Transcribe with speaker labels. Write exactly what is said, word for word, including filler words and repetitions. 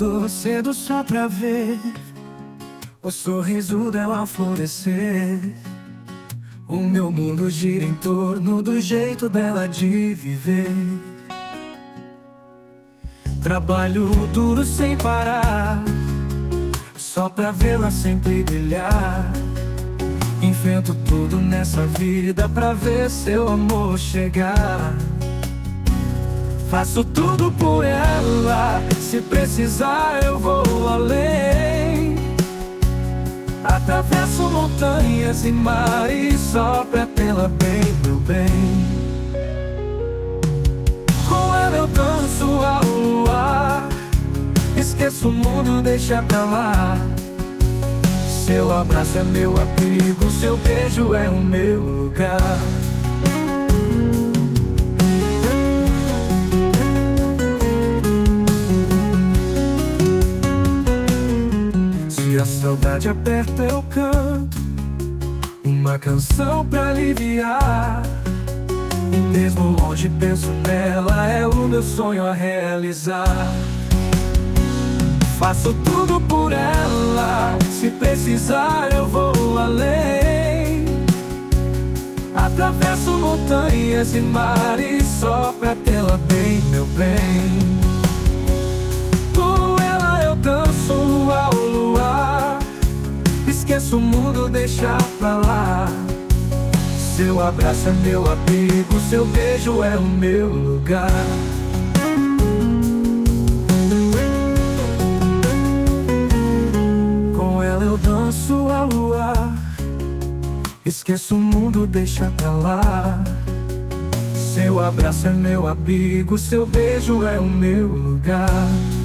Speaker 1: Acordo cedo só pra ver o sorriso dela alvorecer. O meu mundo gira em torno do jeito dela de viver. Trabalho duro sem parar, só pra vê-la sempre brilhar. Invento tudo nessa vida pra ver seu amor chegar. Faço tudo por ela, se precisar eu vou além. Atravesso montanhas e mares só pra tê-la bem, meu bem. Com ela eu danço ao luar, esqueço o mundo, deixa pra lá. Seu abraço é meu abrigo, seu beijo é o meu lugar. Se a saudade aperta eu canto uma canção pra aliviar. E mesmo longe penso nela, é o meu sonho a realizar. Faço tudo por ela, se precisar eu vou além. Atravesso montanhas e mares só pra tê-la bem, meu bem. Com ela eu danço ao luar, esqueço o mundo, deixa pra lá. Seu abraço é meu abrigo, seu beijo é o meu lugar. Eu danço ao luar, esqueço o mundo, deixa pra lá. Seu abraço é meu abrigo, seu beijo é o meu lugar.